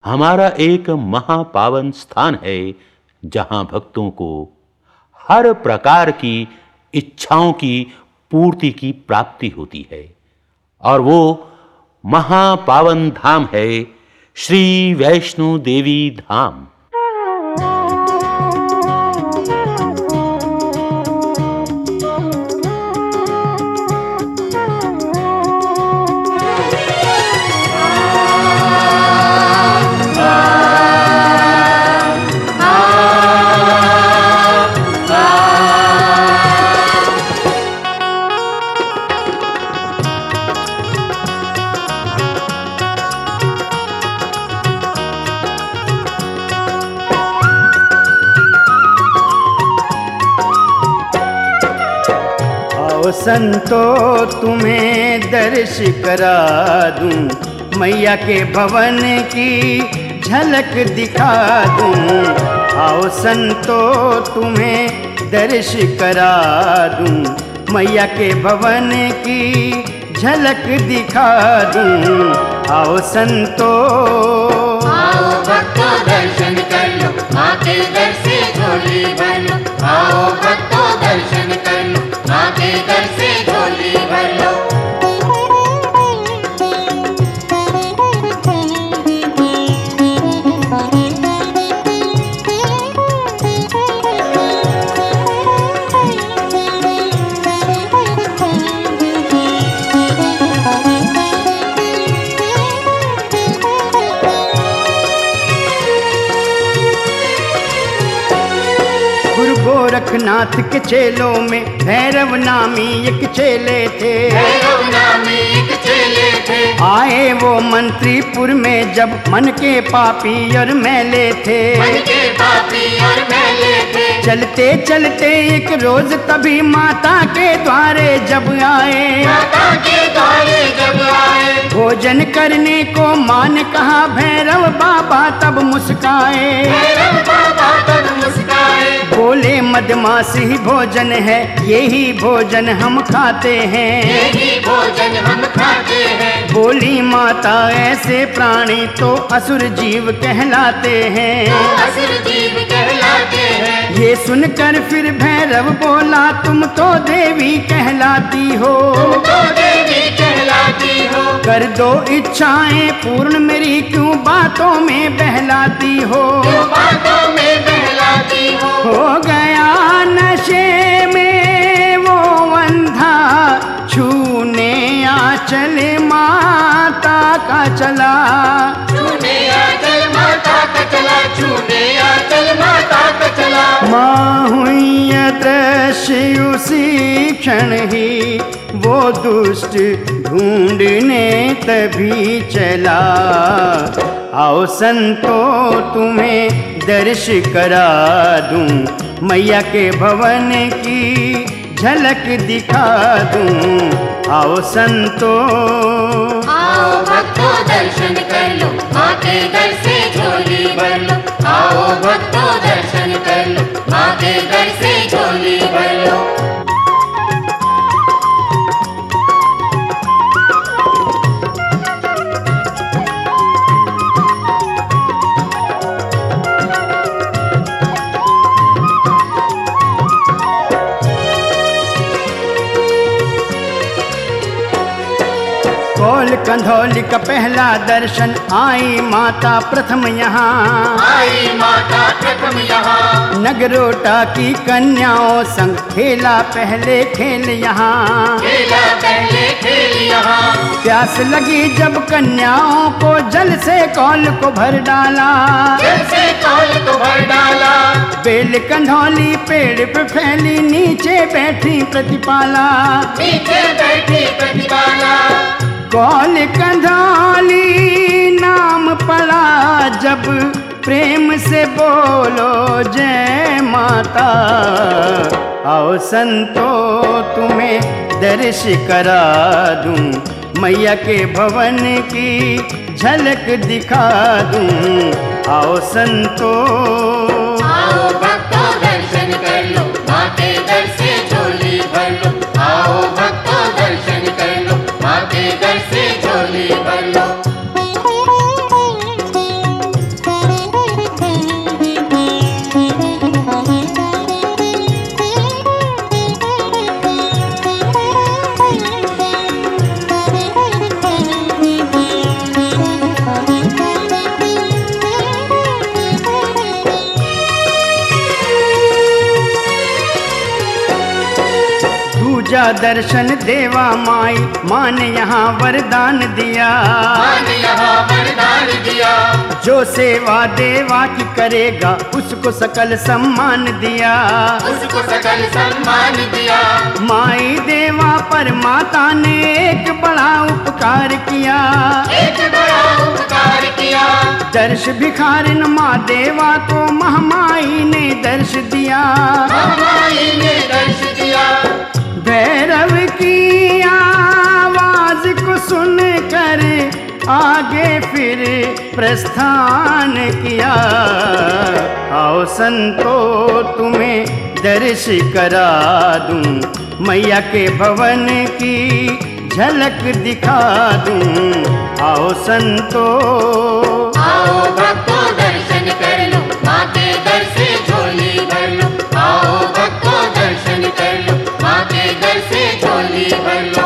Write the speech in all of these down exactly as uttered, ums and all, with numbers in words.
हमारा एक महापावन स्थान है जहां भक्तों को हर प्रकार की इच्छाओं की पूर्ति की प्राप्ति होती है और वो महापावन धाम है श्री वैष्णो देवी धाम। संतो तुम्हें दर्श करा दूं, मैया के भवन की झलक दिखा दूं। आओ संतो तुम्हें दर्श करा दूं, मैया के भवन की झलक दिखा दूं। आओ संतो, आओ भक्तों दर्शन कर लो, माँ के दर से झोली भर लो। आओ भक्तों दर्शन कर लो, माँ के दर से झोली भर लो। गोरखनाथ के चेलों में भैरव नामी एक चेले थे। भैरव नामी एक चेले थे। आए वो मंत्रीपुर में जब मन के पापी और मैले थे। मन के पापी और मैले थे। चलते चलते एक रोज तभी माता के द्वारे जब आए। माता के द्वारे जब आए। भोजन करने को माँ ने कहा, भैरव बाबा तब मुस्काए। भैरव बाबा तब मुस्काए। बोले मदमास ही भोजन है, यही भोजन हम खाते हैं। यही भोजन हम खाते हैं। बोली माता ऐसे प्राणी तो असुर जीव कहलाते हैं। तो असुर जीव कहलाते हैं। ये सुनकर फिर भैरव बोला, तुम तो देवी कहलाती हो। तुम तो देवी कहलाती हो। कर दो इच्छाएं पूर्ण मेरी, क्यों बातों में बहलाती हो। क्यों बातों में बहलाती हो। हो गया नशे में वो अंधा, छूने आंचल माता का चला। छूने आंचल माता का चला। छूने आंचल माता का चला। माँ हुई दृश्य उसी क्षण ही, वो दुष्ट ढूंढने तभी चला। आओ संतो तुम्हें दर्श करा दूं, मैया के भवन की झलक दिखा दूं। आओ संतो, आओ भक्तों दर्शन कर लो, माँ के दर से झोली भर लो। आओ भक्तों दर्शन कर लो, माँ के दर से झोली भर लो। कौल कंधौली का पहला दर्शन, आई माता प्रथम यहाँ। आई माता प्रथम यहाँ। नगरोटा की कन्याओं संग खेला पहले खेल यहाँ। खेला पहले खेल यहाँ। प्यास लगी जब कन्याओं को, जल से कौल को भर डाला। जल से कौल को भर डाला। बेल कंधौली पेड़ पे फैली, नीचे बैठी प्रतिपाला। नीचे बैठी प्रतिपाला। कौल कंधौली नाम पड़ा जब, प्रेम से बोलो जय माता। आओ संतो तुम्हें दर्श करा दूं, मैया के भवन की झलक दिखा दूं। आओ संतो, आओ भक्तों दर्शन कर लो, माँ के दर से झोली भर लो। आओ भक्तों दर्शन कर लो, माँ के दर से झोली भर लो। जा दर्शन देवा माई, माँ ने यहाँ वरदान दिया। मान यहाँ वरदान दिया। जो सेवा देवा की करेगा उसको सकल सम्मान दिया। उसको सकल सम्मान दिया। माई देवा पर माता ने एक बड़ा उपकार किया। एक बड़ा उपकार किया। दर्श भिखारिन माँ देवा को महामाई ने दर्श दिया। महामाई ने दर्श दिया। भैरव की आवाज को सुनकर आगे फिर प्रस्थान किया। आओ संतो तुम्हें दर्श करा दूं, मैया के भवन की झलक दिखा दूं। आओ संतो, आओ भक्तों दर्शन कर लो, माँ के दर से झोली भर लो। आओ भक्तों दर्शन कर लो, माँ के दर से झोली भर लो।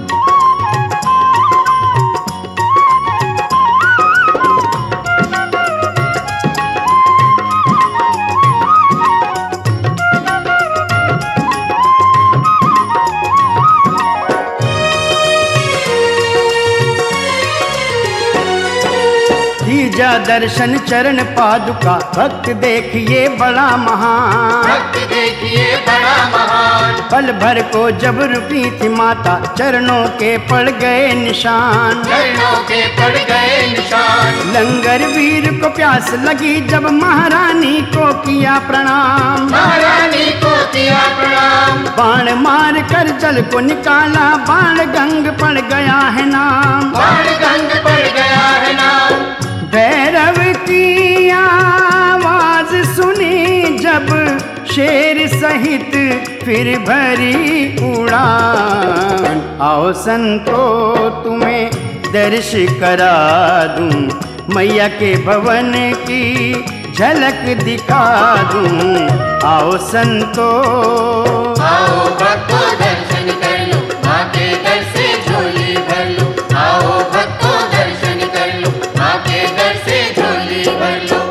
दीजा दर्शन चरण पादुका, भक्त देखिए बड़ा महान। भक्त देखिए बड़ा महान। पल भर को जब रुकी थी माता, चरणों के पड़ गए निशान। चरणों के पड़ गए निशान। लंगर वीर को प्यास लगी जब महारानी को किया प्रणाम। महारानी को किया प्रणाम। बाण मार कर जल को निकाला, बाण गंग पड़ गया है नाम। बाण गंग पड़ गया है नाम। भैरव की आवाज सुनी जब शेर सहित फिर भरी उड़ान। आओ संतो तुम्हें दर्श करा दूं, मैया के भवन की झलक दिखा दूं। आओ संतो, आओ भक्तों दर्शन कर लो, माँ के दर से झोली भर लो। आओ भक्तों दर्शन कर लो, माँ के दर से झोली भर लो।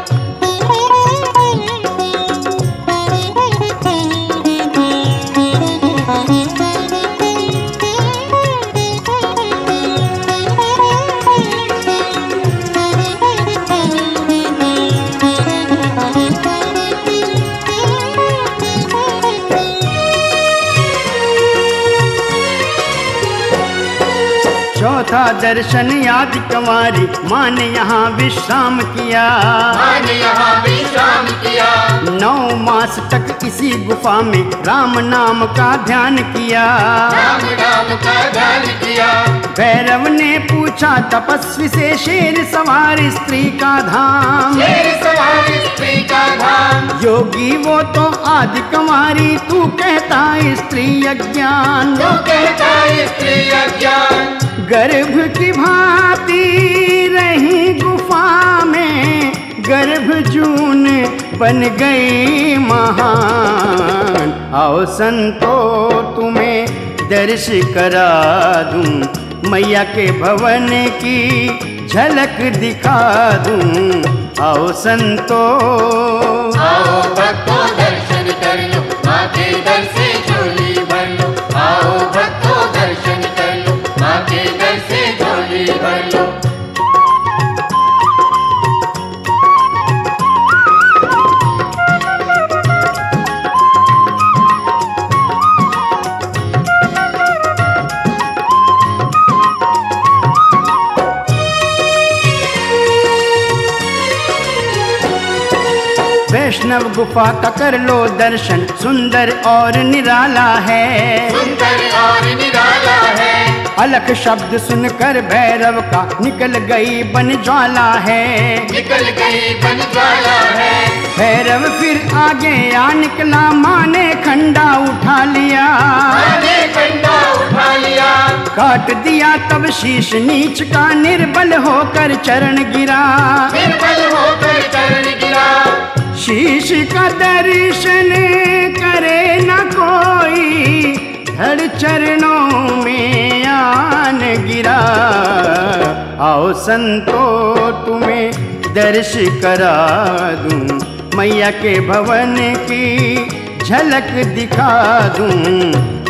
चौथा दर्शन याद कंवारी, माँ ने यहाँ विश्राम किया। माँ ने यहाँ विश्राम किया। नौ मास तक इसी गुफा में राम नाम का ध्यान किया। राम नाम का ध्यान किया। भैरव ने पूछा तपस्वी से, शेर सवार स्त्री का धाम। शेर सवार स्त्री का धाम। योगी वो तो आदि कंवारी, तू कहता स्त्री अज्ञान। तू कहता स्त्री अज्ञान। गर्भ की भांति रही गुफा में, गर्भ जून बन गई महान। आओ संतो तुम्हें दर्श करा दूं, मैया के भवन की झलक दिखा दूं। आओ संतो, आओ भक्तों दर्शन कर लो, माँ के दर से झोली भर लो। आओ भक्तों दर्शन कर लो, माँ के दर से झोली भर लो। वैष्णव गुफा का कर लो दर्शन, सुंदर और निराला है। सुंदर और निराला है। अलख शब्द सुनकर भैरव का निकल गई बन ज्वाला है। निकल गई बन ज्वाला है। भैरव फिर आगे आ निकला, माँ ने खंडा उठा लिया। माँ ने खंडा उठा लिया। काट दिया तब शीश नीच का, निर्बल होकर चरण गिरा। निर्बल होकर चरण गिरा। शीश का दर्शन करे न कोई, धड़ चरणों में आन गिरा। आओ संतो तुम्हें दर्श करा दूं, मैया के भवन की झलक दिखा दूं।